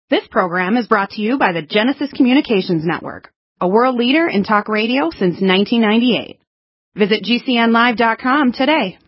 This program is brought to you by the Genesis Communications Network, a world leader in talk radio since 1998. Visit GCNlive.com today.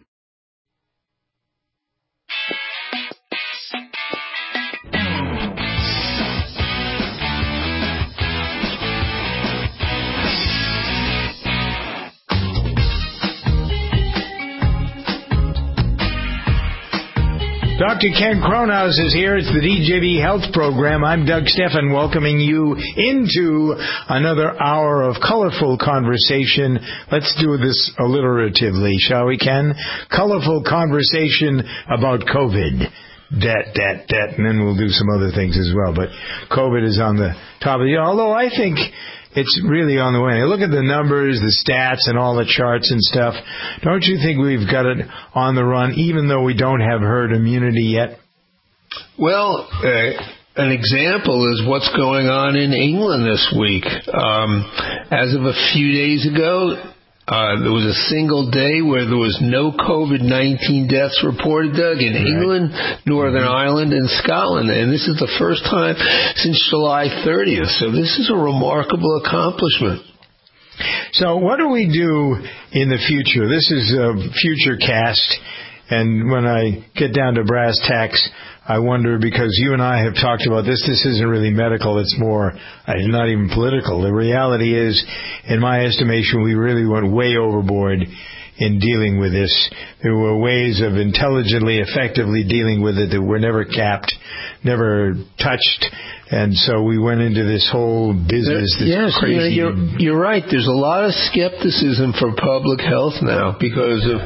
Dr. Ken Cronhaus is here. It's the DJV Health Program. I'm Doug Steffen, welcoming you into another hour of colorful conversation. Let's do this alliteratively, shall we, Ken? Colorful conversation about COVID. And then we'll do some other things as well. But COVID is on the top of the... Although I think it's really on the way. Look at the numbers, the stats, and all the charts and stuff. Don't you think we've got it on the run, even though we don't have herd immunity yet? Well, an example is what's going on in England this week. As of a few days ago, there was a single day where there was no COVID-19 deaths reported, Doug, in England, Northern Ireland, and Scotland. And this is the first time since July 30th. So this is a remarkable accomplishment. So what do we do in the future? This is a future cast. And when I get down to brass tacks, I wonder, because you and I have talked about this isn't really medical, it's more, not even political. The reality is, in my estimation, we really went way overboard in dealing with this. There were ways of intelligently, effectively dealing with it that were never capped, never touched, and so we went into this whole business. Crazy. You're right. There's a lot of skepticism for public health now because of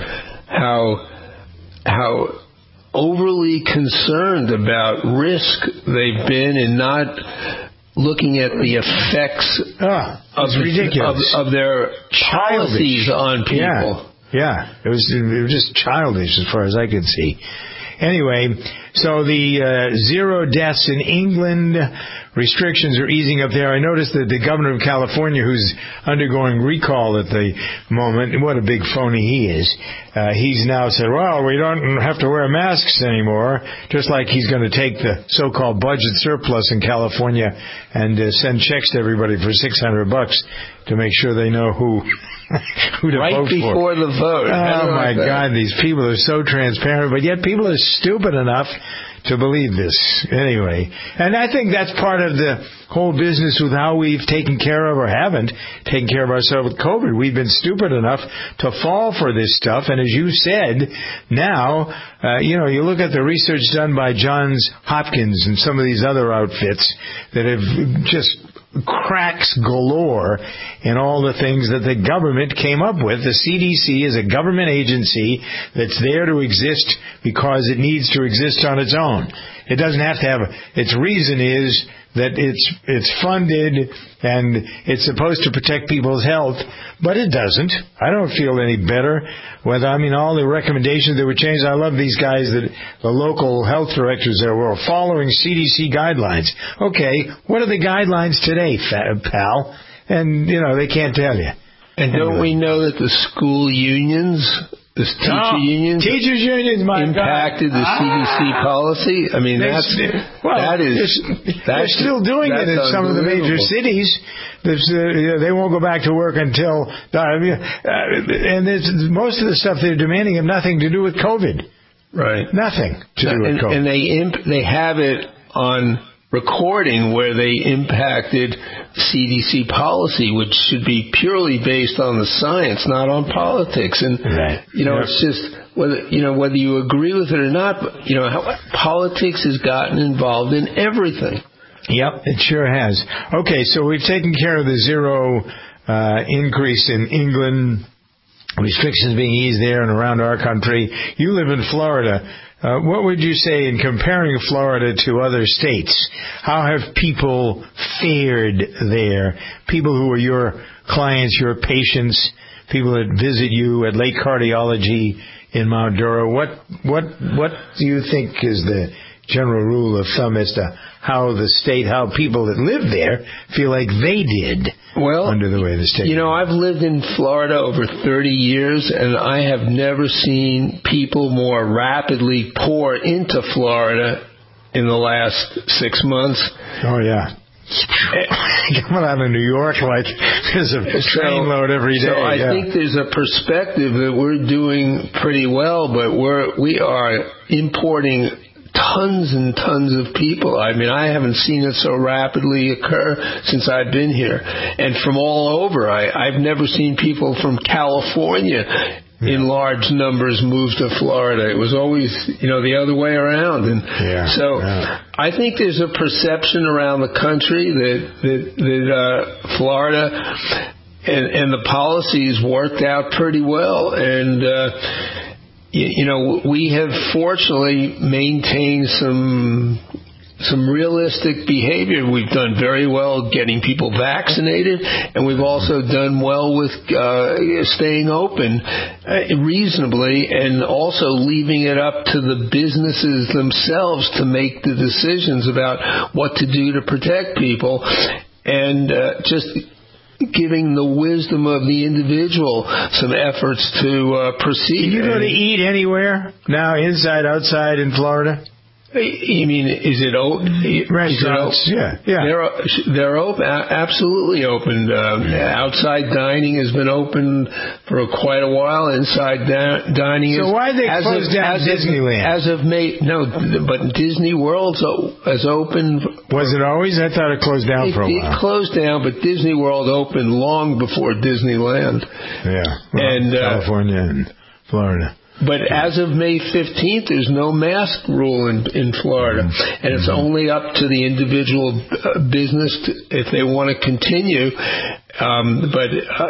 how overly concerned about risk they've been in not looking at the effects of their policies on people. Yeah. It was just childish as far as I could see. Anyway, so the zero deaths in England, restrictions are easing up there. I noticed that the governor of California, who's undergoing recall at the moment, what a big phony he is, he's now said, well, we don't have to wear masks anymore, just like he's going to take the so-called budget surplus in California and send checks to everybody for $600 to make sure they know who to right vote for. Before the vote. Oh, my God, these people are so transparent, but yet people are stupid enough to believe this. Anyway, and I think that's part of the whole business with how we've taken care of or haven't taken care of ourselves with COVID. We've been stupid enough to fall for this stuff, and as you said, now, you look at the research done by Johns Hopkins and some of these other outfits that have just cracks galore in all the things that the government came up with. The CDC is a government agency that's there to exist because it needs to exist on its own. It doesn't have to have its reason is that it's funded and it's supposed to protect people's health, but it doesn't. I don't feel any better. All the recommendations that were changed, I love these guys, the local health directors there were following CDC guidelines. Okay, what are the guidelines today, pal? And, they can't tell you. And don't we know that the school unions, teachers' unions, impacted the CDC policy? I mean, they're still doing it in some of the major cities. They won't go back to work until, and most of the stuff they're demanding have nothing to do with COVID. Right. Nothing to do with COVID. And they have it on recording where they impacted CDC policy, which should be purely based on the science, not on politics. And it's just whether you agree with it or not, but how politics has gotten involved in everything. Yep, it sure has. Okay, so we've taken care of the zero increase in England, restrictions being eased there and around our country. You live in Florida. What would you say in comparing Florida to other states? How have people fared there? People who are your clients, your patients, people that visit you at Lake Cardiology in Mount Dora. What do you think is the general rule of thumb as to how people that live there feel like they did under the way the state? I've lived in Florida over 30 years, and I have never seen people more rapidly pour into Florida in the last 6 months. Oh, yeah. Coming out of New York like there's a train load every day. So I think there's a perspective that we're doing pretty well, but we are importing tons and tons of people. I mean, I haven't seen it so rapidly occur since I've been here. And from all over. I've never seen people from California in large numbers move to Florida. It was always, the other way around. And I think there's a perception around the country that Florida and the policies worked out pretty well. And we have fortunately maintained some realistic behavior. We've done very well getting people vaccinated, and we've also done well with staying open reasonably, and also leaving it up to the businesses themselves to make the decisions about what to do to protect people, and just giving the wisdom of the individual some efforts to proceed. Can you go to eat anywhere now, inside, outside in Florida? You mean, is it open? Restaurants, yeah. They're open, absolutely open. Outside dining has been open for quite a while. Inside dining is... So why they closed down Disneyland? As of May, no, but Disney World has opened... Was it always? I thought it closed down for a while. It closed down, but Disney World opened long before Disneyland. Yeah, and California and Florida. But as of May 15th, there's no mask rule in Florida, and it's only up to the individual business if they want to continue. But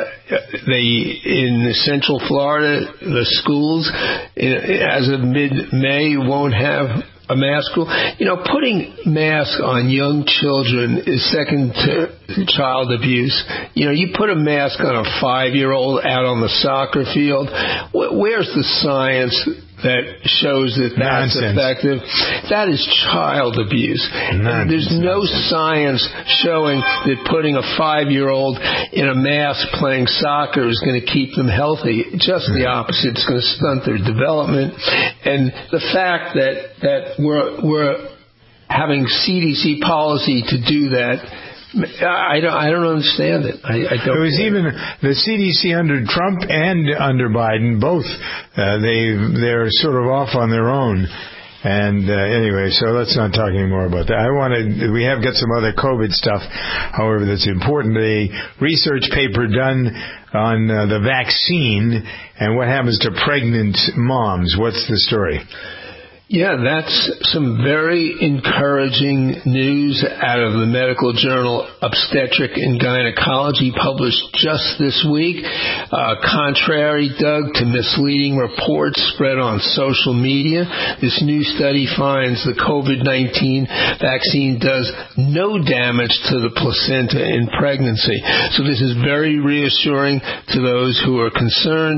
in Central Florida, the schools, as of mid-May, won't have a mask rule. Putting masks on young children is second to child abuse. You put a mask on a 5-year-old out on the soccer field. Where's the science that shows that that's effective? That is child abuse. There's no science showing that putting a 5-year-old in a mask playing soccer is going to keep them healthy. Just the opposite. It's going to stunt their development. And the fact that we're having CDC policy to do that, I don't understand it. I don't. It was even the CDC under Trump and under Biden, both. They're sort of off on their own. And anyway, so let's not talk any more about that. We have got some other COVID stuff, however, that's important. A research paper done on the vaccine and what happens to pregnant moms. What's the story? Yeah, that's some very encouraging news out of the medical journal Obstetric and Gynecology, published just this week. Contrary, Doug, to misleading reports spread on social media, this new study finds the COVID-19 vaccine does no damage to the placenta in pregnancy. So this is very reassuring to those who are concerned.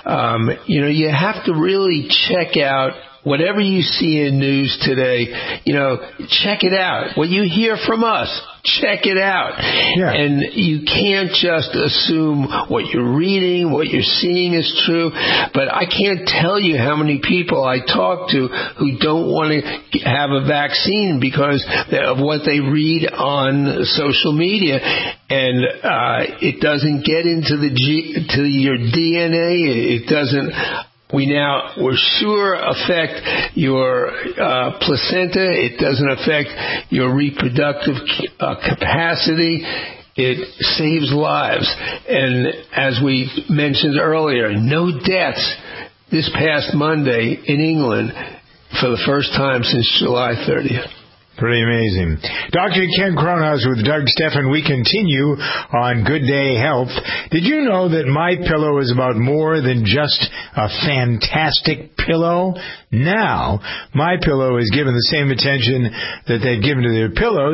You have to really check out whatever you see in news today, check it out. What you hear from us, check it out. Yeah. And you can't just assume what you're reading, what you're seeing is true. But I can't tell you how many people I talk to who don't want to have a vaccine because of what they read on social media. And it doesn't get into to your DNA. It doesn't... We're sure affect your placenta. It doesn't affect your reproductive capacity. It saves lives. And as we mentioned earlier, no deaths this past Monday in England for the first time since July 30th. Pretty amazing. Dr. Ken Kronhaus with Doug Stephan. We continue on Good Day Health. Did you know that MyPillow is about more than just a fantastic pillow? Now, MyPillow is given the same attention that they've given to their pillows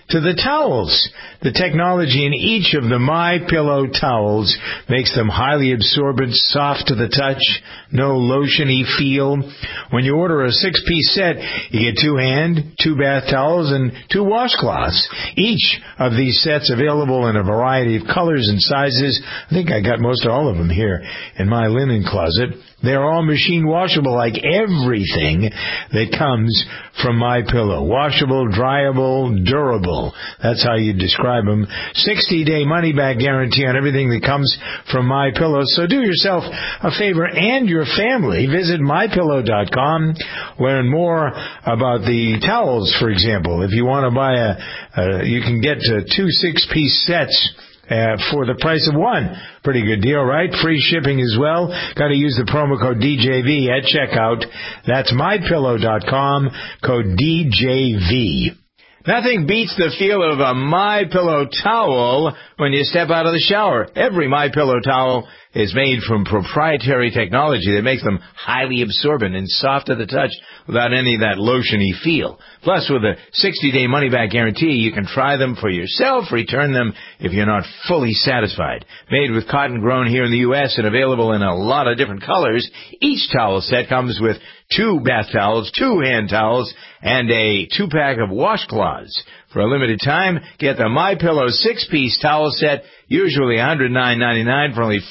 to the towels. The technology in each of the MyPillow towels makes them highly absorbent, soft to the touch, no lotiony feel. When you order a 6-piece set, you get 2 hand, 2 bath towels, and 2 washcloths. Each of these sets available in a variety of colors and sizes. I think I got most all of them here in my linen closet. They're all machine washable like everything that comes from MyPillow. Washable, dryable, durable. That's how you describe them. 60-day money-back guarantee on everything that comes from MyPillow. So do yourself a favor and your family. Visit MyPillow.com. Learn more about the towels, for example. If you want to buy you can get 2 6-piece sets for the price of 1. Pretty good deal, right? Free shipping as well. Got to use the promo code DJV at checkout. That's MyPillow.com, code DJV. Nothing beats the feel of a MyPillow towel when you step out of the shower. Every MyPillow towel is made from proprietary technology that makes them highly absorbent and soft to the touch without any of that lotiony feel. Plus, with a 60-day money-back guarantee, you can try them for yourself, return them if you're not fully satisfied. Made with cotton grown here in the U.S. and available in a lot of different colors, each towel set comes with 2 bath towels, 2 hand towels, and a 2-pack of washcloths. For a limited time, get the MyPillow 6-piece towel set, usually $109.99 for only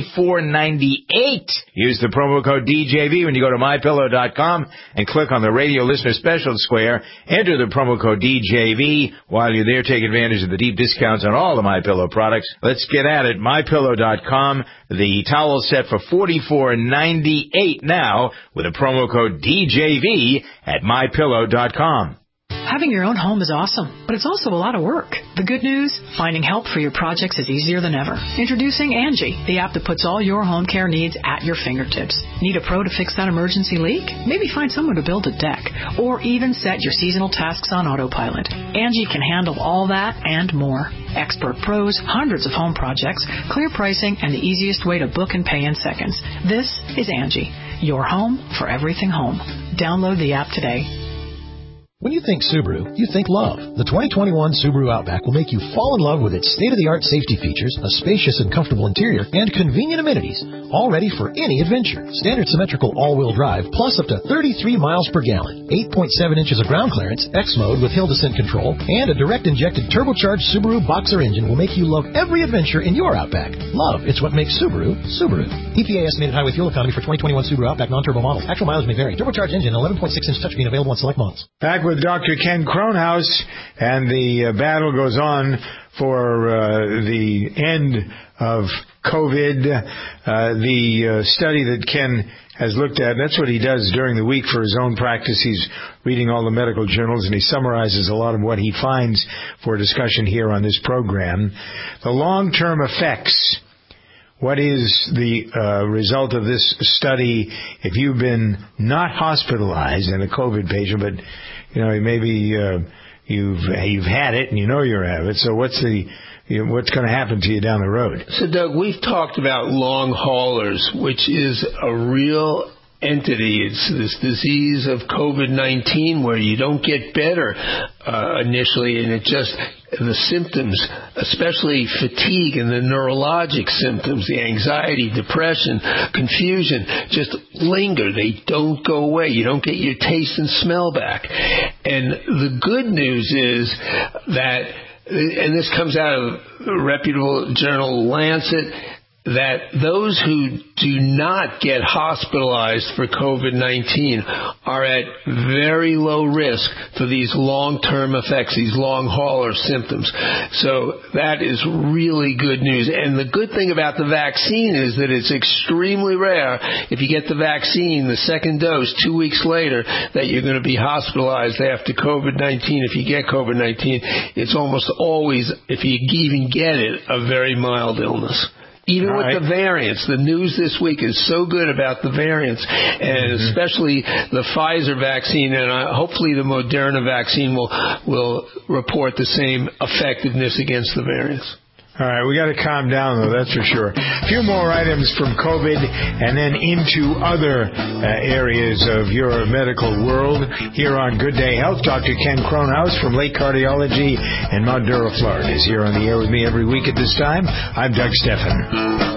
$44.98. Use the promo code DJV when you go to MyPillow.com and click on the radio listener special square. Enter the promo code DJV. While you're there, take advantage of the deep discounts on all the MyPillow products. Let's get at it. MyPillow.com. The towel set for $44.98 now with a promo code DJV at MyPillow.com. Having your own home is awesome, but it's also a lot of work. The good news? Finding help for your projects is easier than ever. Introducing Angie, the app that puts all your home care needs at your fingertips. Need a pro to fix that emergency leak? Maybe find someone to build a deck, or even set your seasonal tasks on autopilot. Angie can handle all that and more. Expert pros, hundreds of home projects, clear pricing, and the easiest way to book and pay in seconds. This is Angie, your home for everything home. Download the app today. When you think Subaru, you think love. The 2021 Subaru Outback will make you fall in love with its state-of-the-art safety features, a spacious and comfortable interior, and convenient amenities, all ready for any adventure. Standard symmetrical all-wheel drive, plus up to 33 miles per gallon, 8.7 inches of ground clearance, X-Mode with hill descent control, and a direct-injected turbocharged Subaru Boxer engine will make you love every adventure in your Outback. Love, it's what makes Subaru, Subaru. EPA estimated highway fuel economy for 2021 Subaru Outback non-turbo models. Actual mileage may vary. Turbocharged engine, 11.6-inch touchscreen available on select models. Back with Dr. Ken Kronhaus, and the battle goes on for the end of COVID. The study that Ken has looked at, that's what he does during the week for his own practice. He's reading all the medical journals, and he summarizes a lot of what he finds for discussion here on this program. The long-term effects. What is the result of this study if you've been not hospitalized and a COVID patient, but maybe you've had it and you know you have it. So what's going to happen to you down the road? So, Doug, we've talked about long haulers, which is a real entity. It's this disease of COVID-19 where you don't get better initially, and the symptoms, especially fatigue and the neurologic symptoms, the anxiety, depression, confusion, just linger. They don't go away. You don't get your taste and smell back. And the good news is that, and this comes out of a reputable journal, Lancet, that those who do not get hospitalized for COVID-19 are at very low risk for these long-term effects, these long-hauler symptoms. So that is really good news. And the good thing about the vaccine is that it's extremely rare, if you get the vaccine, the second dose, 2 weeks later, that you're going to be hospitalized after COVID-19. If you get COVID-19, it's almost always, if you even get it, a very mild illness. Even with the variants, the news this week is so good about the variants, and especially the Pfizer vaccine, and hopefully the Moderna vaccine will report the same effectiveness against the variants. All right, we got to calm down, though, that's for sure. A few more items from COVID and then into other areas of your medical world. Here on Good Day Health, Dr. Ken Kronhaus from Lake Cardiology in Mount Dura, Florida, is here on the air with me every week at this time. I'm Doug Steffen.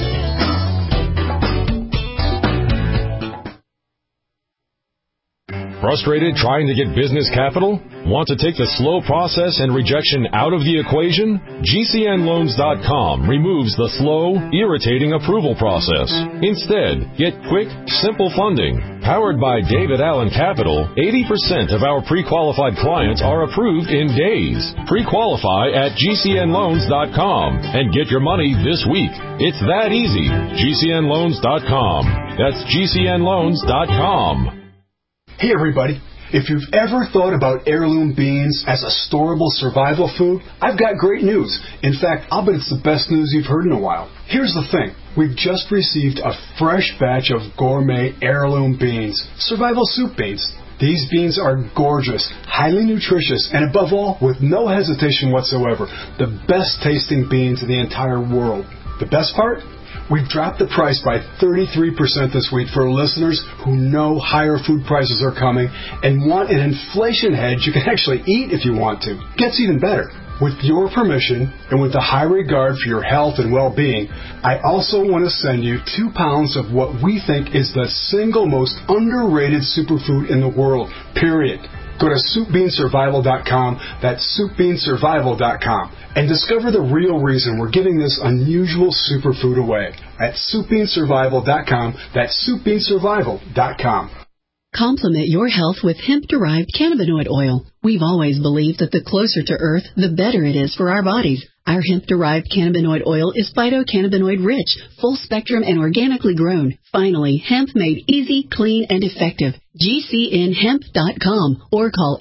Frustrated trying to get business capital? Want to take the slow process and rejection out of the equation? GCNLoans.com removes the slow, irritating approval process. Instead, get quick, simple funding. Powered by David Allen Capital, 80% of our pre-qualified clients are approved in days. Pre-qualify at GCNLoans.com and get your money this week. It's that easy. GCNLoans.com. That's GCNLoans.com. Hey everybody, if you've ever thought about heirloom beans as a storable survival food, I've got great news. In fact, I'll bet it's the best news you've heard in a while. Here's the thing. We've just received a fresh batch of gourmet heirloom beans, survival soup beans. These beans are gorgeous, highly nutritious, and above all, with no hesitation whatsoever, the best tasting beans in the entire world. The best part? We've dropped the price by 33% this week for listeners who know higher food prices are coming and want an inflation hedge you can actually eat if you want to. Gets even better. With your permission and with a high regard for your health and well-being, I also want to send you 2 pounds of what we think is the single most underrated superfood in the world, period. Go to SoupBeanSurvival.com, that's SoupBeanSurvival.com, and discover the real reason we're giving this unusual superfood away at SoupBeanSurvival.com, that's SoupBeanSurvival.com. Complement your health with hemp-derived cannabinoid oil. We've always believed that the closer to Earth, the better it is for our bodies. Our hemp-derived cannabinoid oil is phytocannabinoid-rich, full-spectrum, and organically grown. Finally, hemp made easy, clean, and effective. GCNHemp.com or call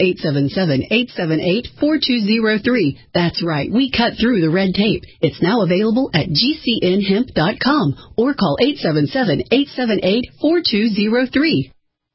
877-878-4203. That's right, we cut through the red tape. It's now available at GCNHemp.com or call 877-878-4203.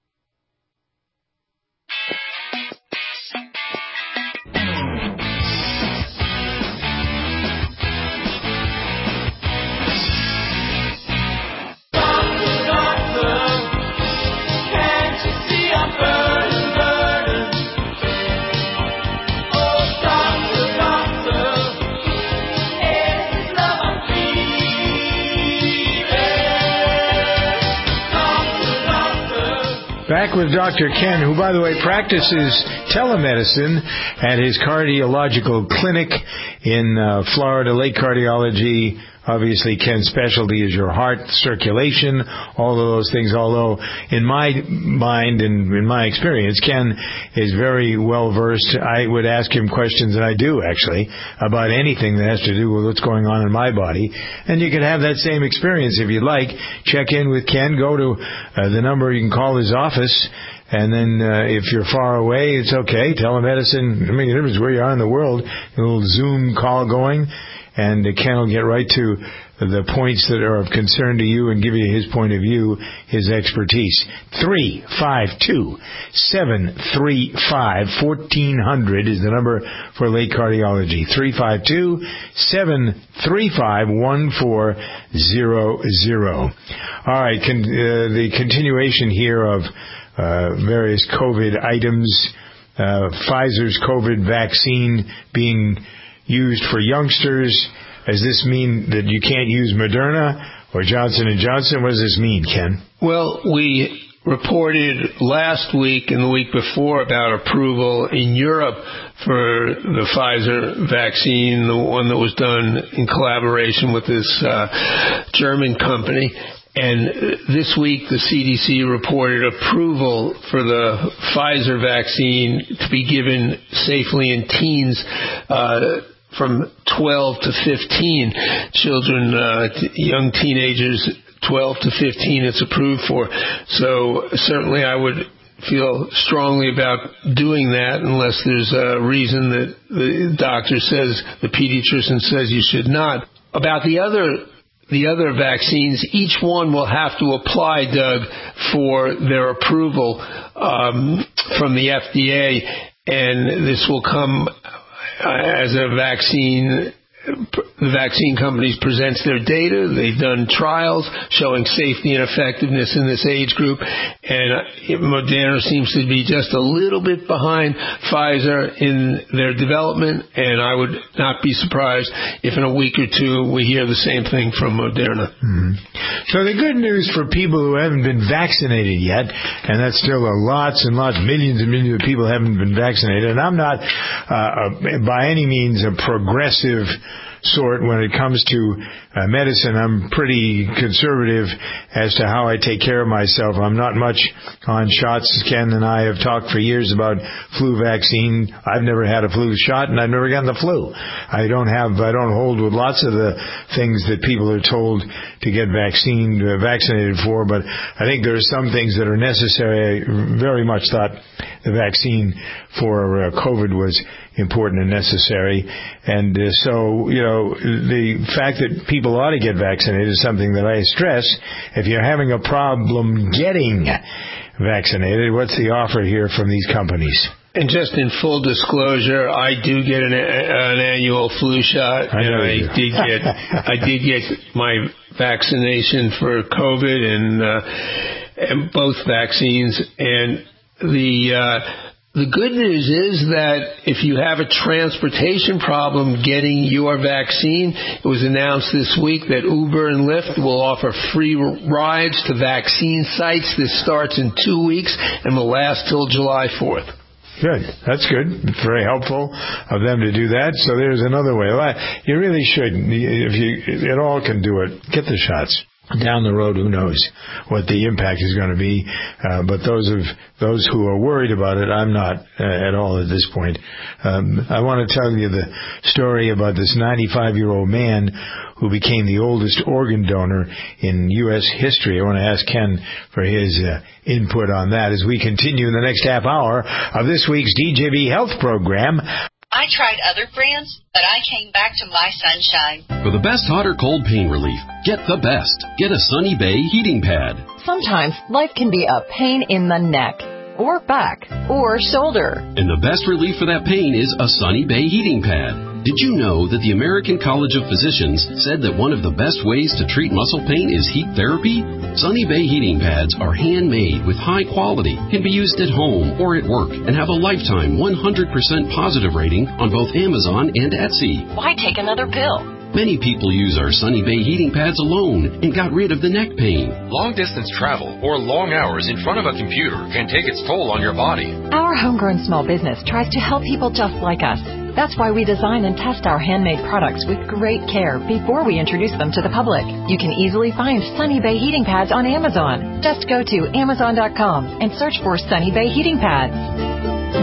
Back with Dr. Ken, who, by the way, practices telemedicine at his cardiological clinic in Florida, Lake Cardiology. Obviously, Ken's specialty is your heart, circulation, all of those things, although in my mind and in my experience, Ken is very well versed. I would ask him questions, and I do actually, about anything that has to do with what's going on in my body. And you can have that same experience if you'd like. Check in with Ken. Go to the number. You can call his office. And then if you're far away, it's okay. Telemedicine, I mean, it is where you are in the world. A little Zoom call going. And Ken will get right to the points that are of concern to you and give you his point of view, his expertise. 352-735-1400 is the number for Lake Cardiology. 352-735-1400. All right, the continuation here of various COVID items. Pfizer's COVID vaccine being used for youngsters. Does this mean that you can't use Moderna or Johnson & Johnson? What does this mean, Ken? Well, we reported last week and the week before about approval in Europe for the Pfizer vaccine, the one that was done in collaboration with this German company. And this week, the CDC reported approval for the Pfizer vaccine to be given safely in teens from 12 to 15 children, young teenagers, 12 to 15 it's approved for. So certainly I would feel strongly about doing that unless there's a reason that the doctor says, the pediatrician says you should not. About the other vaccines, each one will have to apply, Doug, for their approval from the FDA, and this will come as a vaccine the vaccine companies presents their data. They've done trials showing safety and effectiveness in this age group, and Moderna seems to be just a little bit behind Pfizer in their development, and I would not be surprised if in a week or two we hear the same thing from Moderna. Mm-hmm. So the good news for people who haven't been vaccinated yet, and that's still lots and lots, millions and millions of people haven't been vaccinated, and I'm not by any means a progressive sort when it comes to medicine. I'm pretty conservative as to how I take care of myself. I'm not much on shots. Ken and I have talked for years about flu vaccine. I've never had a flu shot, and I've never gotten the flu. I don't hold with lots of the things that people are told to get vaccinated for, but I think there are some things that are necessary. I very much thought the vaccine for COVID was important and necessary. And so, the fact that people ought to get vaccinated is something that I stress. If you're having a problem getting vaccinated, what's the offer here from these companies? And just in full disclosure, I do get an annual flu shot, and I did get my vaccination for COVID and both vaccines. And the good news is that if you have a transportation problem getting your vaccine, it was announced this week that Uber and Lyft will offer free rides to vaccine sites. This starts in 2 weeks and will last till July 4th. Good. That's good. It's very helpful of them to do that. So there's another way. You really should. If you at all can do it, get the shots. Down the road, who knows what the impact is going to be. But those who are worried about it, I'm not at all at this point. I want to tell you the story about this 95-year-old man who became the oldest organ donor in U.S. history. I want to ask Ken for his input on that as we continue in the next half hour of this week's DJB Health Program. I tried other brands, but I came back to My Sunshine. For the best hot or cold pain relief, get the best. Get a Sunny Bay heating pad. Sometimes life can be a pain in the neck, or back, or shoulder. And the best relief for that pain is a Sunny Bay heating pad. Did you know that the American College of Physicians said that one of the best ways to treat muscle pain is heat therapy? Sunny Bay heating pads are handmade with high quality, can be used at home or at work, and have a lifetime 100% positive rating on both Amazon and Etsy. Why take another pill? Many people use our Sunny Bay heating pads alone and got rid of the neck pain. Long-distance travel or long hours in front of a computer can take its toll on your body. Our homegrown small business tries to help people just like us. That's why we design and test our handmade products with great care before we introduce them to the public. You can easily find Sunny Bay heating pads on Amazon. Just go to Amazon.com and search for Sunny Bay heating pads.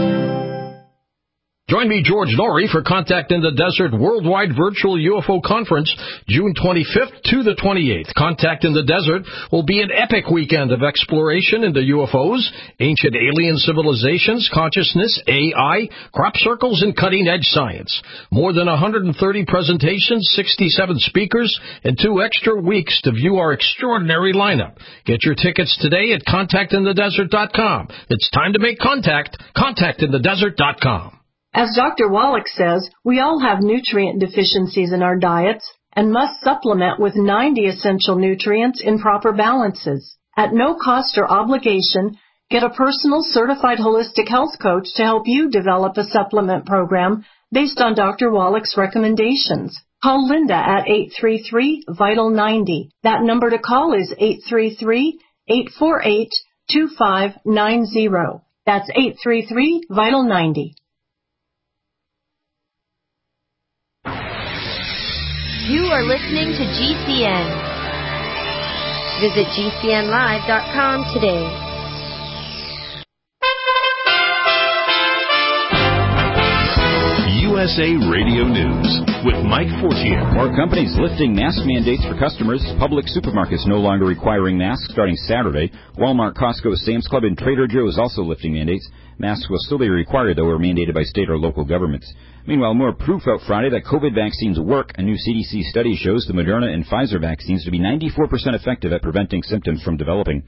Join me, George Norrie, for Contact in the Desert Worldwide Virtual UFO Conference, June 25th to the 28th. Contact in the Desert will be an epic weekend of exploration into UFOs, ancient alien civilizations, consciousness, AI, crop circles, and cutting-edge science. More than 130 presentations, 67 speakers, and 2 extra weeks to view our extraordinary lineup. Get your tickets today at contactinthedesert.com. It's time to make contact. Contactinthedesert.com. As Dr. Wallach says, we all have nutrient deficiencies in our diets and must supplement with 90 essential nutrients in proper balances. At no cost or obligation, get a personal certified holistic health coach to help you develop a supplement program based on Dr. Wallach's recommendations. Call Linda at 833-VITAL-90. That number to call is 833-848-2590. That's 833-VITAL-90. You are listening to GCN. Visit GCNlive.com today. USA Radio News with Mike Fortier. More companies lifting mask mandates for customers. Public supermarkets no longer requiring masks starting Saturday. Walmart, Costco, Sam's Club, and Trader Joe's also lifting mandates. Masks will still be required, though, or mandated by state or local governments. Meanwhile, more proof out Friday that COVID vaccines work. A new CDC study shows the Moderna and Pfizer vaccines to be 94% effective at preventing symptoms from developing.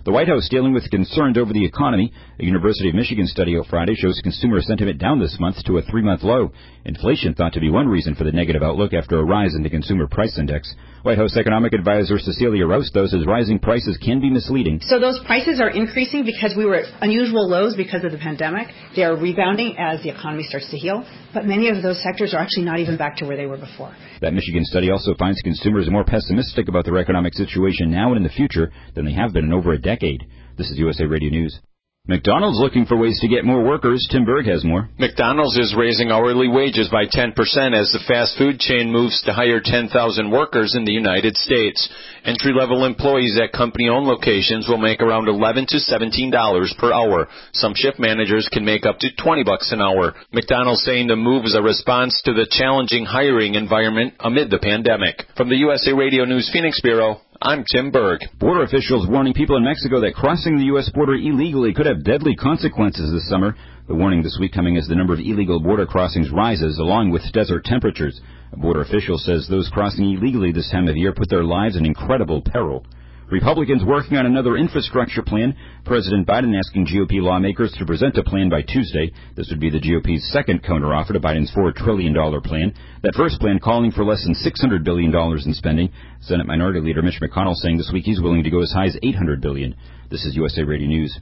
The White House dealing with concerns over the economy. A University of Michigan study on Friday shows consumer sentiment down this month to a 3-month low. Inflation thought to be one reason for the negative outlook after a rise in the Consumer Price Index. White House Economic Advisor Cecilia Rouse, though, says rising prices can be misleading. So those prices are increasing because we were at unusual lows because of the pandemic. They are rebounding as the economy starts to heal, but many of those sectors are actually not even back to where they were before. That Michigan study also finds consumers more pessimistic about their economic situation now and in the future than they have been in over a decade. This is USA Radio News. McDonald's looking for ways to get more workers. Tim Berg has more. McDonald's is raising hourly wages by 10% as the fast food chain moves to hire 10,000 workers in the United States. Entry-level employees at company-owned locations will make around $11 to $17 per hour. Some shift managers can make up to $20 an hour. McDonald's saying the move is a response to the challenging hiring environment amid the pandemic. From the USA Radio News Phoenix Bureau, I'm Tim Berg. Border officials warning people in Mexico that crossing the U.S. border illegally could have deadly consequences this summer. The warning this week coming as the number of illegal border crossings rises, along with desert temperatures. A border official says those crossing illegally this time of year put their lives in incredible peril. Republicans working on another infrastructure plan. President Biden asking GOP lawmakers to present a plan by Tuesday. This would be the GOP's second counteroffer to Biden's $4 trillion plan. That first plan calling for less than $600 billion in spending. Senate Minority Leader Mitch McConnell saying this week he's willing to go as high as $800 billion. This is USA Radio News.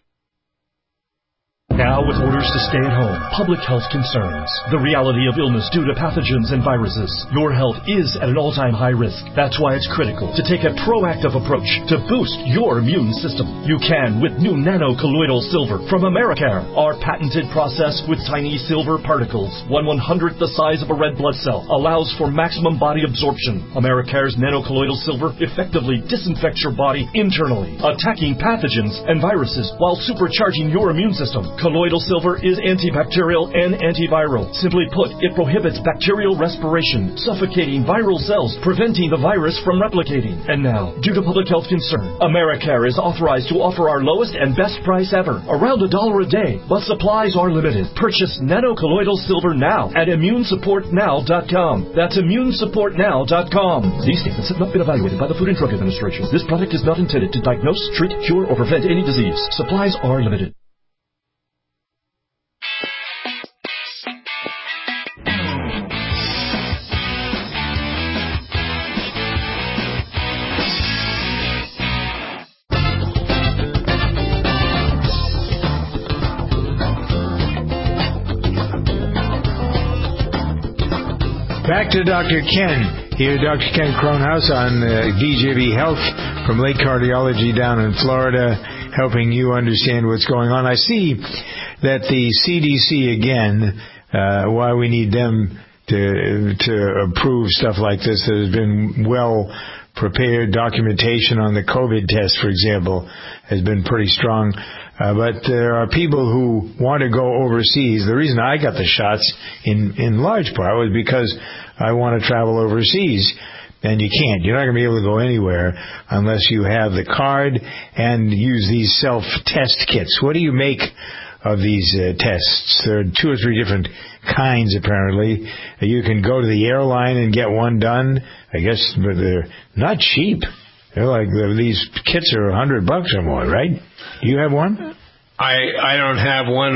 Now with orders to stay at home, public health concerns, the reality of illness due to pathogens and viruses, your health is at an all-time high risk. That's why it's critical to take a proactive approach to boost your immune system. You can with new nano-colloidal silver from Americare, our patented process with tiny silver particles, 1/100th the size of a red blood cell, allows for maximum body absorption. Americare's nano-colloidal silver effectively disinfects your body internally, attacking pathogens and viruses while supercharging your immune system. Colloidal silver is antibacterial and antiviral. Simply put, it prohibits bacterial respiration, suffocating viral cells, preventing the virus from replicating. And now, due to public health concern, Americare is authorized to offer our lowest and best price ever, around $1 a day, but supplies are limited. Purchase nano-colloidal silver now at immunesupportnow.com. That's immunesupportnow.com. These statements have not been evaluated by the Food and Drug Administration. This product is not intended to diagnose, treat, cure, or prevent any disease. Supplies are limited. Back to Dr. Ken. Here, Dr. Ken Kronhaus on DJB Health from Lake Cardiology down in Florida, helping you understand what's going on. I see that the CDC, again, why we need them to approve stuff like this that has been well prepared. Documentation on the COVID test, for example, has been pretty strong. But there are people who want to go overseas. The reason I got the shots in large part was because I want to travel overseas. And you can't. You're not going to be able to go anywhere unless you have the card and use these self-test kits. What do you make of these tests? There are 2 or 3 different kinds, apparently. You can go to the airline and get one done. I guess but they're not cheap. They're like, these kits are $100 or more, right? You have one? I don't have one.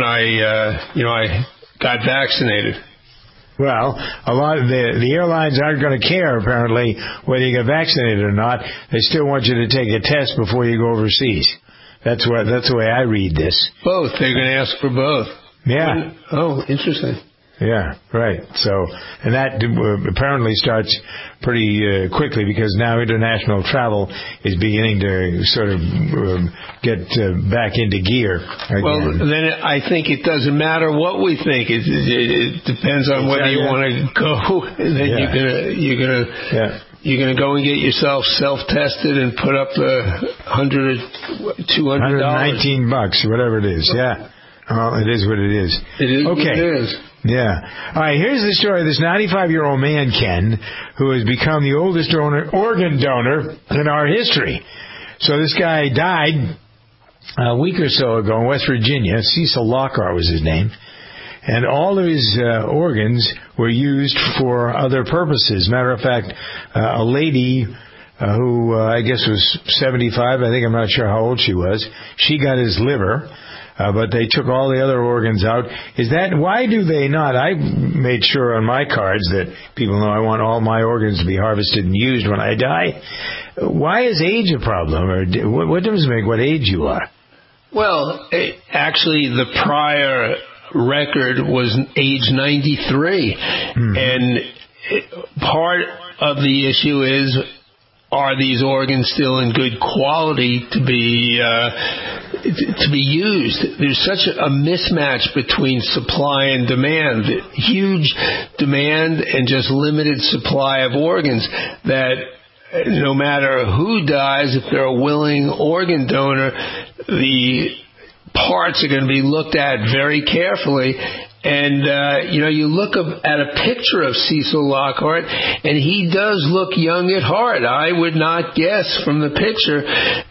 I got vaccinated. Well, a lot of the airlines aren't going to care, apparently, whether you get vaccinated or not. They still want you to take a test before you go overseas. That's the way I read this. Both. They're going to ask for both. Yeah. Oh, interesting. Yeah, right. So, and that apparently starts pretty quickly because now international travel is beginning to sort of get back into gear again. Well, then I think it doesn't matter what we think. It depends on whether you want to go. And then you're gonna go and get yourself self-tested and put up the $200, $119, whatever it is. Yeah. Well, it is what it is. It is okay. what it is. Yeah. All right, here's the story of this 95-year-old man, Ken, who has become the oldest organ donor in our history. So this guy died a week or so ago in West Virginia. Cecil Lockhart was his name. And all of his organs were used for other purposes. Matter of fact, a lady who I guess was 75. I think, I'm not sure how old she was. She got his liver. But they took all the other organs out. Why do they not? I made sure on my cards that people know I want all my organs to be harvested and used when I die. Why is age a problem? Or what difference does it make what age you are? Well, actually, the prior record was age 93. And part of the issue is, are these organs still in good quality to be used? There's such a mismatch between supply and demand, huge demand and just limited supply of organs, that no matter who dies, if they're a willing organ donor, the parts are going to be looked at very carefully. And, you look at a picture of Cecil Lockhart, and he does look young at heart. I would not guess from the picture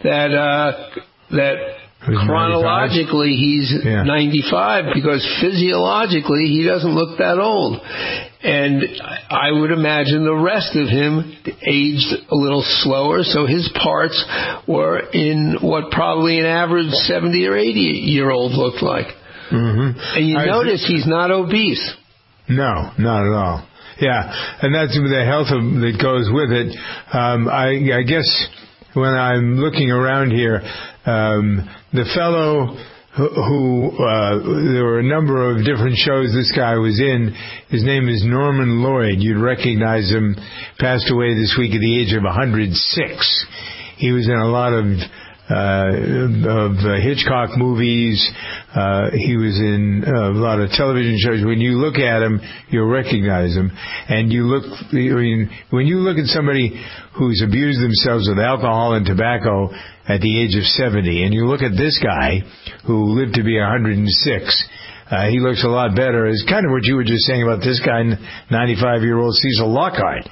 that chronologically he's 95, because physiologically he doesn't look that old. And I would imagine the rest of him aged a little slower, so his parts were in what probably an average 70 or 80-year-old looked like. And you notice he's not obese. No, not at all. Yeah, and that's the health that goes with it. I guess when I'm looking around here, the fellow who there were a number of different shows this guy was in, his name is Norman Lloyd. You'd recognize him, passed away this week at the age of 106. He was in a lot of Hitchcock movies. He was in a lot of television shows. When you look at him, you'll recognize him. And when you look at somebody who's abused themselves with alcohol and tobacco at the age of 70, and you look at this guy who lived to be 106, he looks a lot better. It's kind of what you were just saying about this guy, 95-year-old Cecil Lockhart.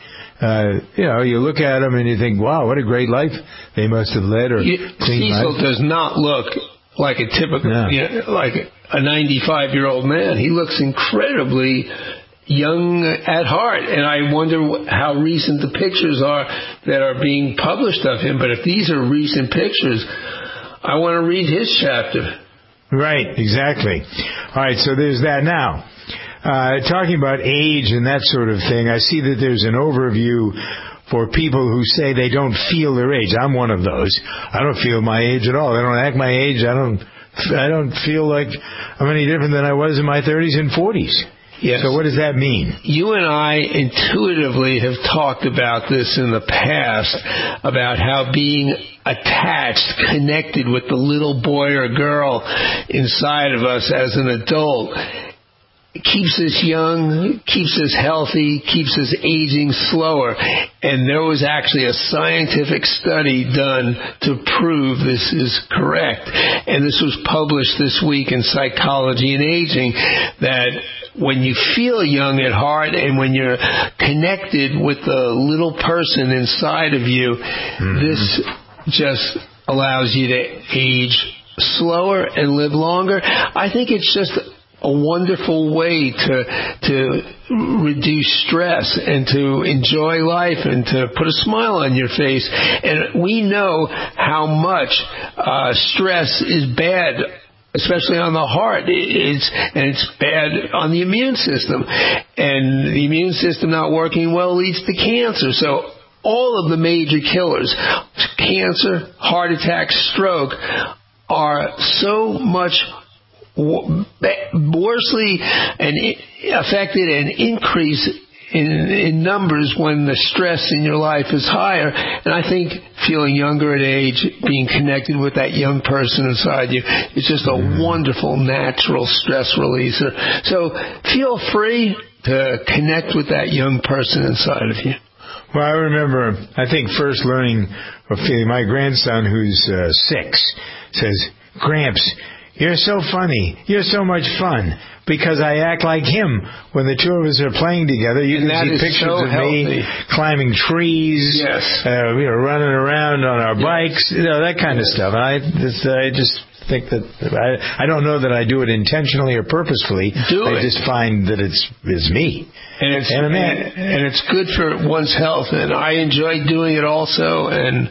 You look at him and you think, wow, what a great life they must have led. Cecil does not look like a typical, like a 95-year-old man. He looks incredibly young at heart, and I wonder how recent the pictures are that are being published of him. But if these are recent pictures, I want to read his chapter. Right, exactly. All right, so there's that now. Talking about age and that sort of thing, I see that there's an overview for people who say they don't feel their age. I'm one of those. I don't feel my age at all. I don't act my age. I don't feel like I'm any different than I was in my 30s and 40s. Yes. So what does that mean? You and I intuitively have talked about this in the past, about how being attached, connected with the little boy or girl inside of us as an adult, keeps us young, keeps us healthy, keeps us aging slower. And there was actually a scientific study done to prove this is correct. And this was published this week in Psychology and Aging, that when you feel young at heart and when you're connected with the little person inside of you, this just allows you to age slower and live longer. I think it's just a wonderful way to reduce stress and to enjoy life and to put a smile on your face. And we know how much stress is bad, especially on the heart. It's bad on the immune system. And the immune system not working well leads to cancer. So all of the major killers, cancer, heart attack, stroke, are so much worsely and affected and increase in numbers when the stress in your life is higher. And I think feeling younger at age, being connected with that young person inside you, is just a wonderful natural stress releaser. So feel free to connect with that young person inside of you. Well, I remember, I think, first learning or feeling, my grandson, who's 6, says, "Gramps, you're so funny. You're so much fun." Because I act like him. When the two of us are playing together, you can see pictures of me climbing trees, running around on our bikes, that kind of stuff. I just think that I don't know that I do it intentionally or purposefully. I just find that it's me. And it's good for one's health, and I enjoy doing it also, and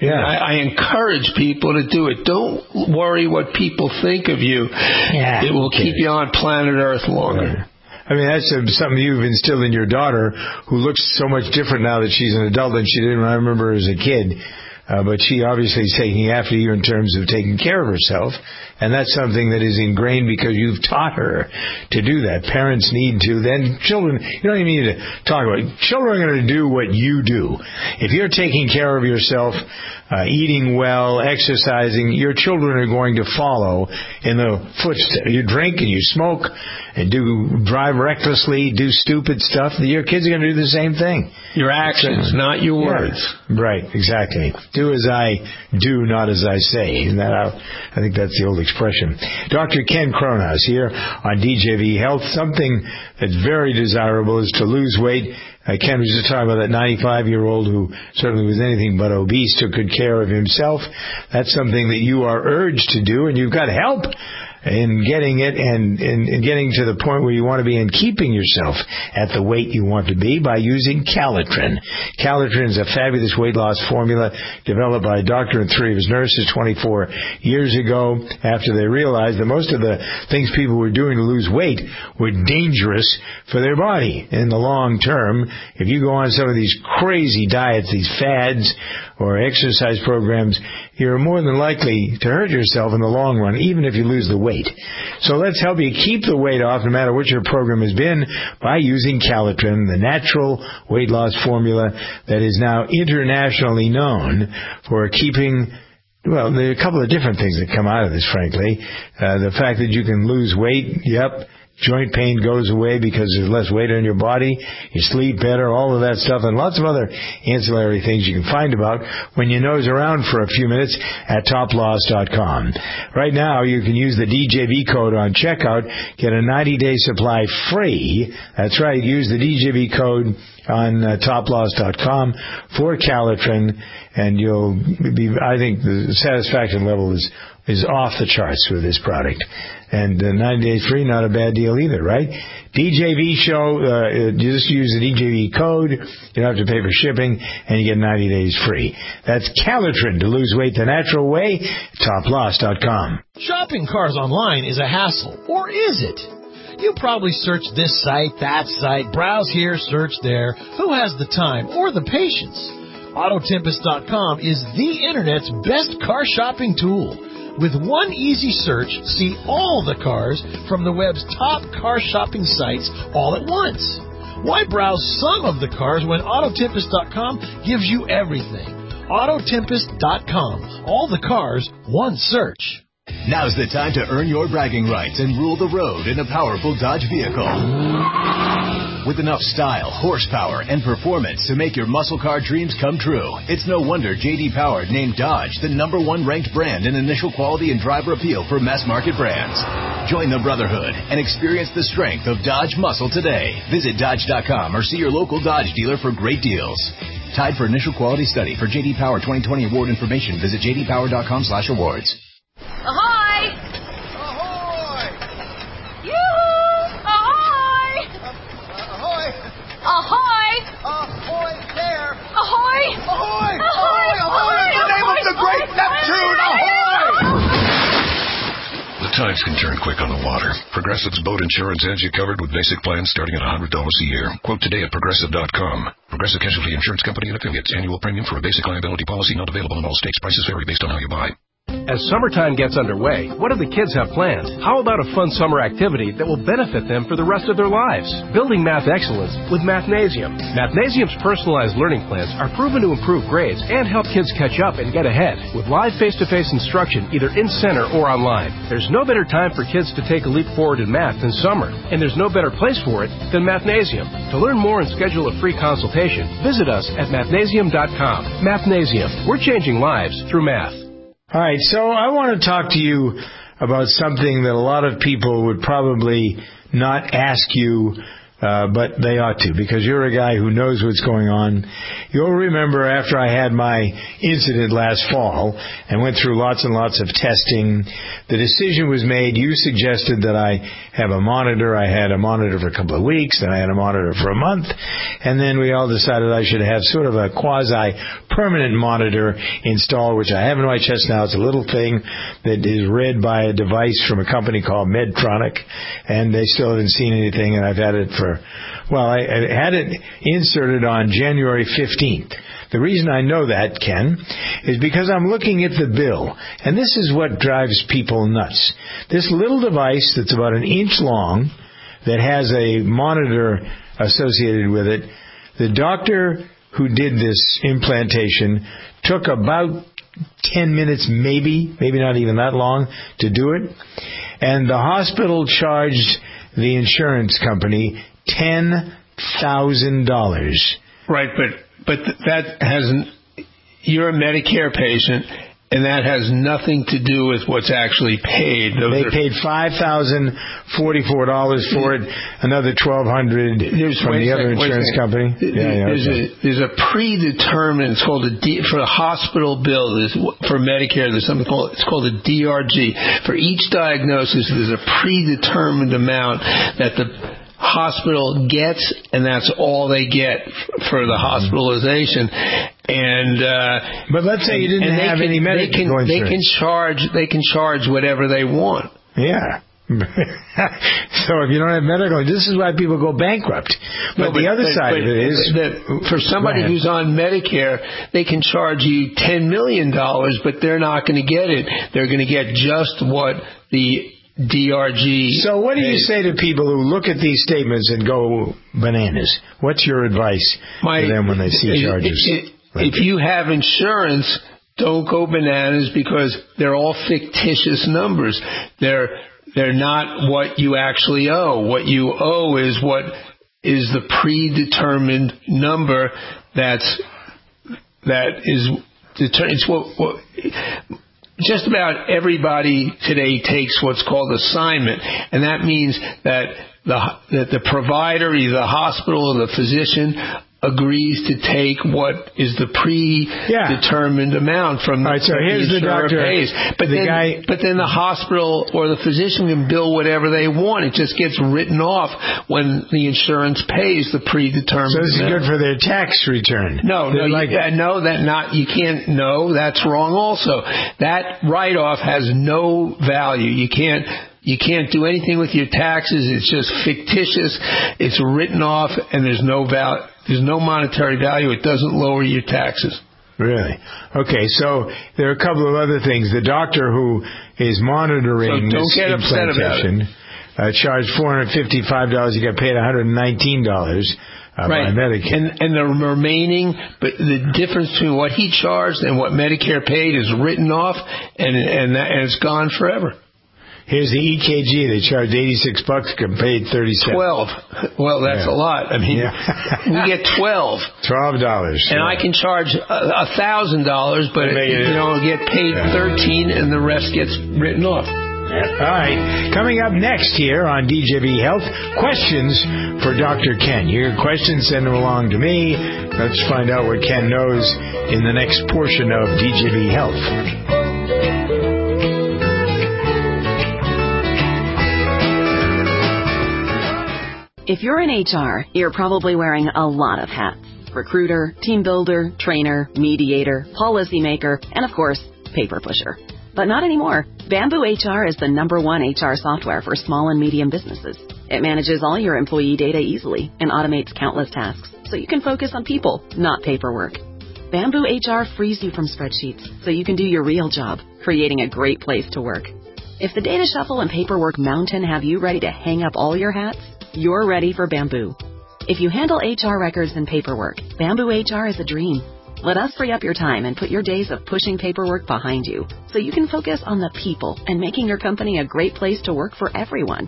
I encourage people to do it. Don't worry what people think of you. It will keep you on planet Earth longer. I mean, that's something you've instilled in your daughter, who looks so much different now that she's an adult than she did when I remember her as a kid. But she obviously is taking after you in terms of taking care of herself. And that's something that is ingrained because you've taught her to do that. Parents need to. Then children, you don't even need to talk about it. Children are going to do what you do. If you're taking care of yourself, eating well, exercising, your children are going to follow in the footsteps. You drink and you smoke and drive recklessly, do stupid stuff. Your kids are going to do the same thing. Your actions, not your words. Right, exactly. Do as I do, not as I say. And I think that's the old expression. Dr. Ken Cronhaus here on DJV Health. Something that's very desirable is to lose weight. Ken was just talking about that 95-year-old who certainly was anything but obese, took good care of himself. That's something that you are urged to do, and you've got help in getting it and getting to the point where you want to be and keeping yourself at the weight you want to be by using Calitrin. Calitrin is a fabulous weight loss formula developed by a doctor and 3 of his nurses 24 years ago after they realized that most of the things people were doing to lose weight were dangerous for their body in the long term. If you go on some of these crazy diets, these fads or exercise programs, you're more than likely to hurt yourself in the long run, even if you lose the weight. So let's help you keep the weight off, no matter what your program has been, by using Calitrin, the natural weight loss formula that is now internationally known for keeping. Well, there are a couple of different things that come out of this, frankly. The fact that you can lose weight, joint pain goes away because there's less weight on your body. You sleep better, all of that stuff, and lots of other ancillary things you can find about when you nose around for a few minutes at toploss.com. Right now, you can use the DJV code on checkout, get a 90-day supply free. That's right, use the DJV code on toploss.com for Calitrin, and you'll be, I think the satisfaction level is off the charts with this product. And 90 days free, not a bad deal either, right? DJV show, just use the DJV code. You don't have to pay for shipping, and you get 90 days free. That's Calitrin to lose weight the natural way. Toploss.com. Shopping cars online is a hassle, or is it? You probably search this site, that site, browse here, search there. Who has the time or the patience? Autotempest.com is the Internet's best car shopping tool. With one easy search, see all the cars from the web's top car shopping sites all at once. Why browse some of the cars when Autotempest.com gives you everything? Autotempest.com. All the cars, one search. Now's the time to earn your bragging rights and rule the road in a powerful Dodge vehicle. With enough style, horsepower, and performance to make your muscle car dreams come true, it's no wonder J.D. Power named Dodge the #1 ranked brand in initial quality and driver appeal for mass market brands. Join the brotherhood and experience the strength of Dodge muscle today. Visit Dodge.com or see your local Dodge dealer for great deals. Tied for initial quality study. For J.D. Power 2020 award information, visit jdpower.com/awards. Ahoy! Ahoy! Yoo-hoo! Ahoy! Ahoy! Ahoy! Ahoy there! Ahoy! Ahoy! Ahoy! Ahoy! In the name of the great Neptune! Ahoy! The tides can turn quick on the water. Progressive's boat insurance has you covered with basic plans starting at $100 a year. Quote today at Progressive.com. Progressive Casualty Insurance Company and Affiliates. Annual premium for a basic liability policy not available in all states. Prices vary based on how you buy. As summertime gets underway, what do the kids have planned? How about a fun summer activity that will benefit them for the rest of their lives? Building math excellence with Mathnasium. Mathnasium's personalized learning plans are proven to improve grades and help kids catch up and get ahead with live face-to-face instruction either in center or online. There's no better time for kids to take a leap forward in math than summer, and there's no better place for it than Mathnasium. To learn more and schedule a free consultation, visit us at mathnasium.com. Mathnasium. We're changing lives through math. All right, so I want to talk to you about something that a lot of people would probably not ask you But they ought to, because you're a guy who knows what's going on. You'll remember after I had my incident last fall and went through lots and lots of testing, the decision was made. You suggested that I have a monitor. I had a monitor for a couple of weeks, then I had a monitor for a month, and then we all decided I should have sort of a quasi-permanent monitor installed, which I have in my chest now. It's a little thing that is read by a device from a company called Medtronic, and they still haven't seen anything, and I've had it I had it inserted on January 15th. The reason I know that, Ken, is because I'm looking at the bill, and this is what drives people nuts. This little device that's about an inch long that has a monitor associated with it, the doctor who did this implantation took about 10 minutes, maybe not even that long, to do it, and the hospital charged the insurance company $10,000. Right, but that hasn't. You're a Medicare patient, and that has nothing to do with what's actually paid. They paid $5,044 for it, another $1,200 from the other insurance company. There's a predetermined. It's called for the hospital bill. For Medicare, there's something called a DRG. For each diagnosis, there's a predetermined amount that the hospital gets, and that's all they get for the hospitalization. And but let's say you didn't have any medical insurance. They can charge whatever they want. Yeah. So if you don't have medical, this is why people go bankrupt. But the other side of it is that for somebody who's on Medicare, they can charge you $10 million, but they're not going to get it. They're going to get just what the DRG. So what do you say to people who look at these statements and go bananas? What's your advice to them when they see charges? If you have insurance, don't go bananas, because they're all fictitious numbers. They're not what you actually owe. What you owe is what is the predetermined number that is determined. It's what just about everybody today takes what's called assignment, and that means that the provider, either the hospital or the physician, agrees to take what is the predetermined amount from the insurer pays. But then the hospital or the physician can bill whatever they want. It just gets written off when the insurance pays the predetermined amount. So this is good for their tax return. You can't. No, that's wrong also. That write-off has no value. You can't do anything with your taxes. It's just fictitious. It's written off, and there's no value. There's no monetary value. It doesn't lower your taxes. Really? Okay, so there are a couple of other things. The doctor who is monitoring this implantation charged $455. He got paid $119 by Medicare. And the remaining, but the difference between what he charged and what Medicare paid is written off, and it's gone forever. Here's the EKG. They charged $86, paid $37. 12. Well, that's a lot. I mean, we get $12. $12. And I can charge $1,000, but get paid $13, and the rest gets written off. All right. Coming up next here on DJB Health, questions for Dr. Ken. Your questions, send them along to me. Let's find out what Ken knows in the next portion of DJB Health. If you're in HR, you're probably wearing a lot of hats. Recruiter, team builder, trainer, mediator, policymaker, and of course, paper pusher. But not anymore. Bamboo HR is the #1 HR software for small and medium businesses. It manages all your employee data easily and automates countless tasks, so you can focus on people, not paperwork. Bamboo HR frees you from spreadsheets, so you can do your real job, creating a great place to work. If the data shuffle and paperwork mountain have you ready to hang up all your hats, you're ready for Bamboo. If you handle HR records and paperwork, Bamboo HR is a dream. Let us free up your time and put your days of pushing paperwork behind you, so you can focus on the people and making your company a great place to work for everyone.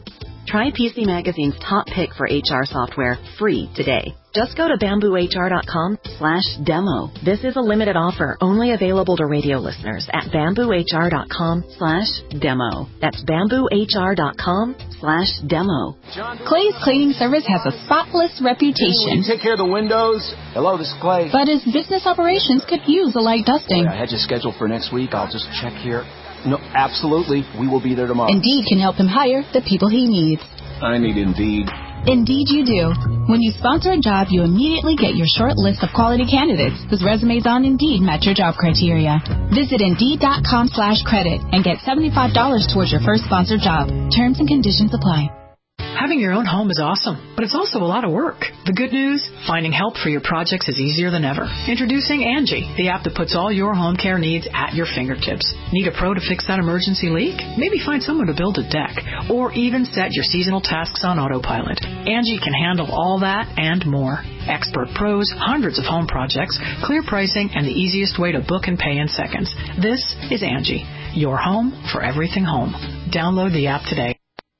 Try PC Magazine's top pick for HR software free today. Just go to bamboohr.com/demo. This is a limited offer only available to radio listeners at bamboohr.com/demo. That's bamboohr.com/demo. Clay's Cleaning Service has a spotless reputation. Take care of the windows. Hello, this is Clay. But his business operations could use a light dusting. I had you scheduled for next week. I'll just check here. No, absolutely. We will be there tomorrow. Indeed can help him hire the people he needs. I need Indeed. Indeed you do. When you sponsor a job, you immediately get your short list of quality candidates whose resumes on Indeed match your job criteria. Visit Indeed.com/credit and get $75 towards your first sponsored job. Terms and conditions apply. Having your own home is awesome, but it's also a lot of work. The good news? Finding help for your projects is easier than ever. Introducing Angie, the app that puts all your home care needs at your fingertips. Need a pro to fix that emergency leak? Maybe find someone to build a deck, or even set your seasonal tasks on autopilot. Angie can handle all that and more. Expert pros, hundreds of home projects, clear pricing, and the easiest way to book and pay in seconds. This is Angie, your home for everything home. Download the app today.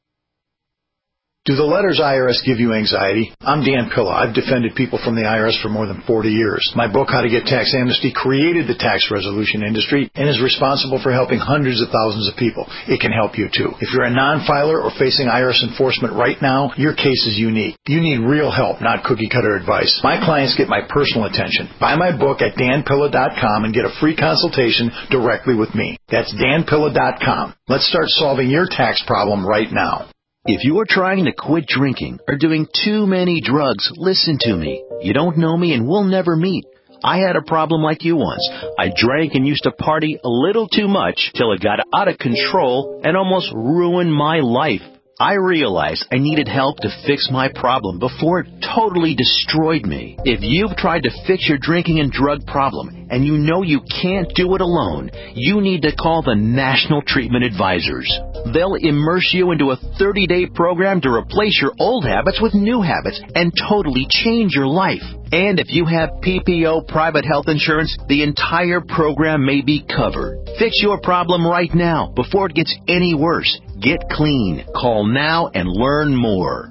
Do the letters IRS give you anxiety? I'm Dan Pilla. I've defended people from the IRS for more than 40 years. My book, How to Get Tax Amnesty, created the tax resolution industry and is responsible for helping hundreds of thousands of people. It can help you, too. If you're a non-filer or facing IRS enforcement right now, your case is unique. You need real help, not cookie-cutter advice. My clients get my personal attention. Buy my book at danpilla.com and get a free consultation directly with me. That's danpilla.com. Let's start solving your tax problem right now. If you are trying to quit drinking or doing too many drugs, listen to me. You don't know me and we'll never meet. I had a problem like you once. I drank and used to party a little too much till it got out of control and almost ruined my life. I realized I needed help to fix my problem before it totally destroyed me. If you've tried to fix your drinking and drug problem and you know you can't do it alone, you need to call the National Treatment Advisors. They'll immerse you into a 30-day program to replace your old habits with new habits and totally change your life. And if you have PPO private health insurance, the entire program may be covered. Fix your problem right now before it gets any worse. Get clean. Call now and learn more.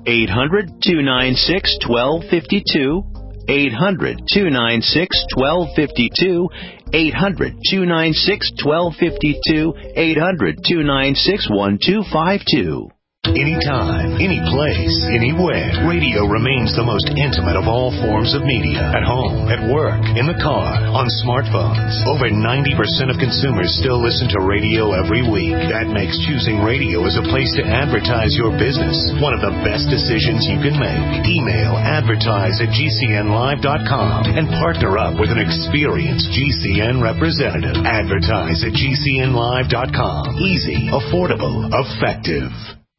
800-296-1252. 800-296-1252. 800-296-1252. 800-296-1252. Anytime, any place, anywhere, radio remains the most intimate of all forms of media. At home, at work, in the car, on smartphones. Over 90% of consumers still listen to radio every week. That makes choosing radio as a place to advertise your business one of the best decisions you can make. Email advertise@gcnlive.com and partner up with an experienced GCN representative. Advertise@gcnlive.com. Easy, affordable, effective.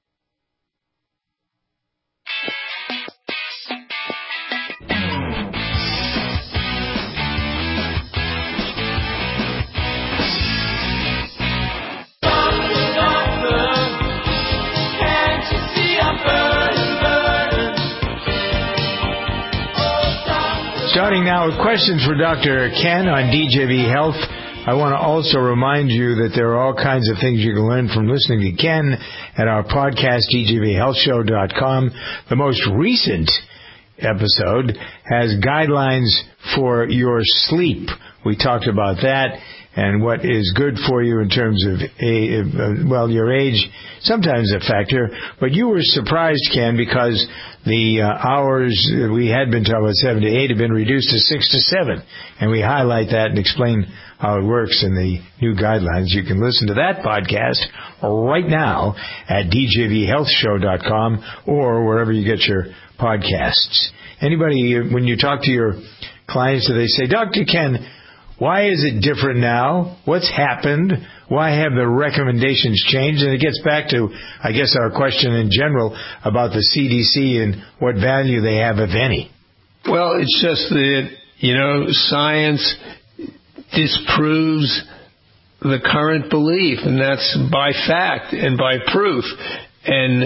Starting now with questions for Dr. Ken on DJV Health. I want to also remind you that there are all kinds of things you can learn from listening to Ken at our podcast, djvhealthshow.com. The most recent episode has guidelines for your sleep. We talked about that and what is good for you in terms of, your age, sometimes a factor. But you were surprised, Ken, because the hours we had been talking about 7 to 8 have been reduced to 6 to 7. And we highlight that and explain how it works in the new guidelines. You can listen to that podcast right now at djvhealthshow.com or wherever you get your podcasts. Anybody, when you talk to your clients, do they say, Dr. Ken, why is it different now? What's happened? Why have the recommendations changed? And it gets back to, I guess, our question in general about the CDC and what value they have, if any. Well, it's just that, science disproves the current belief, and that's by fact and by proof. And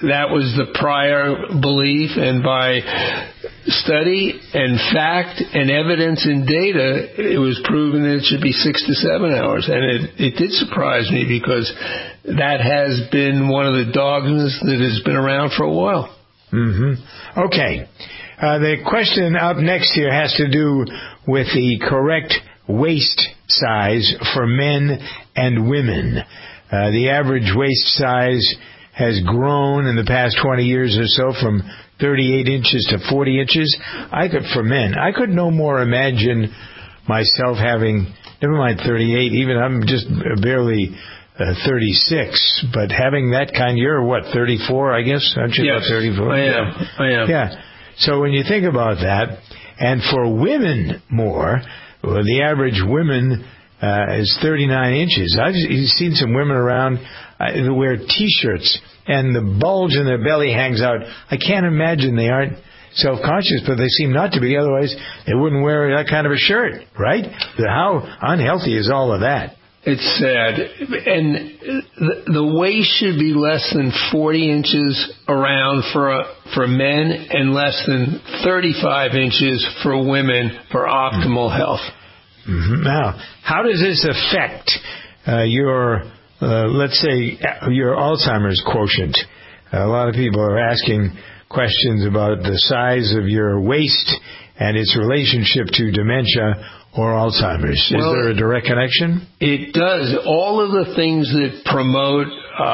that was the prior belief, and by study and fact and evidence and data, it was proven that it should be 6 to 7 hours. And it did surprise me, because that has been one of the dogmas that has been around for a while. Mm-hmm. Okay. The question up next here has to do with the correct waist size for men and women. The average waist size has grown in the past 20 years or so from 38 inches to 40 inches. For men, I could no more imagine myself having, never mind 38, even I'm just barely 36, but having that kind, you're what, 34, I guess? Aren't you about 34? I am. Yeah. So when you think about that, and for women more, the average women is 39 inches. I've seen some women around who wear T-shirts, and the bulge in their belly hangs out. I can't imagine they aren't self-conscious, but they seem not to be. Otherwise, they wouldn't wear that kind of a shirt, right? How unhealthy is all of that? It's sad. And the waist should be less than 40 inches around for men and less than 35 inches for women for optimal health. Mm-hmm. Now, how does this affect your, let's say, your Alzheimer's quotient? A lot of people are asking questions about the size of your waist and its relationship to dementia or Alzheimer's. Is there a direct connection? It does. All of the things that promote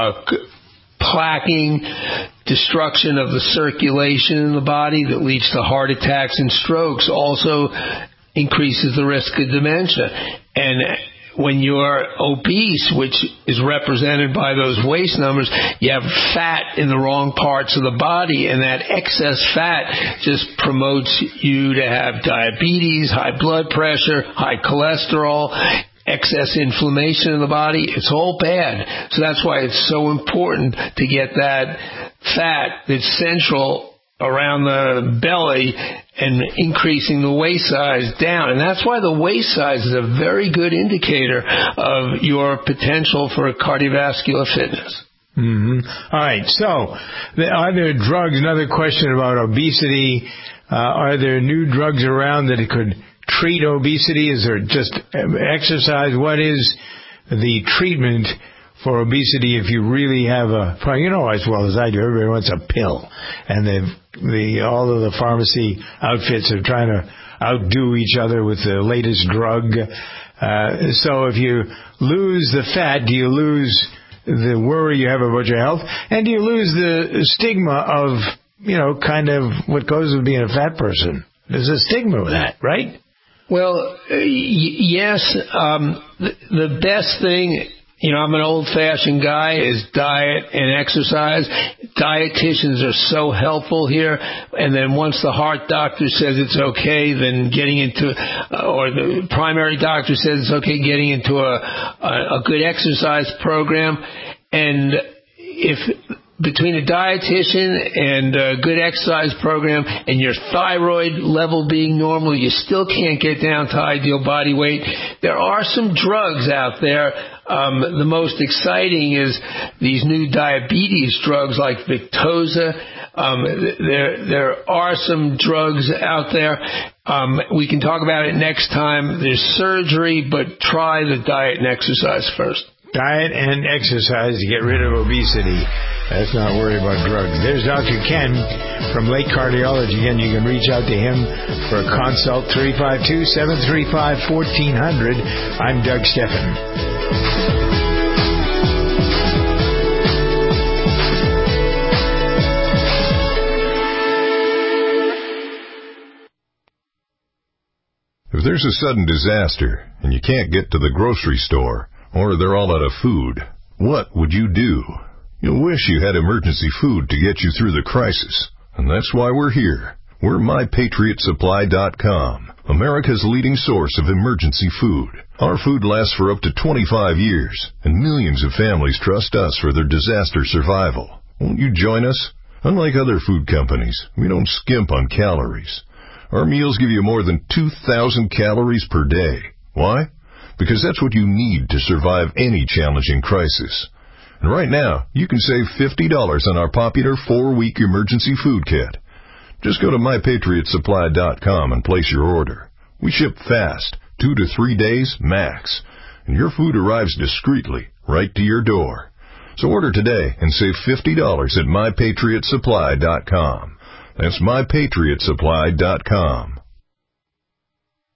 plaquing, destruction of the circulation in the body that leads to heart attacks and strokes also increases the risk of dementia. And when you're obese, which is represented by those waist numbers, you have fat in the wrong parts of the body, and that excess fat just promotes you to have diabetes, high blood pressure, high cholesterol, excess inflammation in the body. It's all bad. So that's why it's so important to get that fat that's central around the belly and increasing the waist size down. And that's why the waist size is a very good indicator of your potential for cardiovascular fitness. Mm-hmm. All right. So, are there drugs? Another question about obesity. Are there new drugs around that could treat obesity? Is there just exercise? What is the treatment for obesity if you really have a problem? You know as well as I do, everybody wants a pill. And all of the pharmacy outfits are trying to outdo each other with the latest drug. So if you lose the fat, do you lose the worry you have about your health? And do you lose the stigma of, kind of what goes with being a fat person? There's a stigma with that, right? Well, yes. The best thing, I'm an old-fashioned guy, is diet and exercise. Dietitians are so helpful here. And then once the heart doctor says it's okay, then getting into, or the primary doctor says it's okay, getting into a good exercise program. And if between a dietitian and a good exercise program and your thyroid level being normal, you still can't get down to ideal body weight. There are some drugs out there. The most exciting is these new diabetes drugs like Victoza. There are some drugs out there. We can talk about it next time. There's surgery, but try the diet and exercise first. Diet and exercise to get rid of obesity. Let's not worry about drugs. There's Dr. Ken from Lake Cardiology. Again, you can reach out to him for a consult, 352-735-1400. I'm Doug Steffen. If there's a sudden disaster and you can't get to the grocery store, or they're all out of food, what would you do? You'll wish you had emergency food to get you through the crisis. And that's why we're here. We're MyPatriotSupply.com, America's leading source of emergency food. Our food lasts for up to 25 years, and millions of families trust us for their disaster survival. Won't you join us? Unlike other food companies, we don't skimp on calories. Our meals give you more than 2,000 calories per day. Why? Because that's what you need to survive any challenging crisis. And right now, you can save $50 on our popular 4-week emergency food kit. Just go to MyPatriotSupply.com and place your order. We ship fast, 2 to 3 days max, and your food arrives discreetly right to your door. So order today and save $50 at MyPatriotSupply.com. That's MyPatriotSupply.com.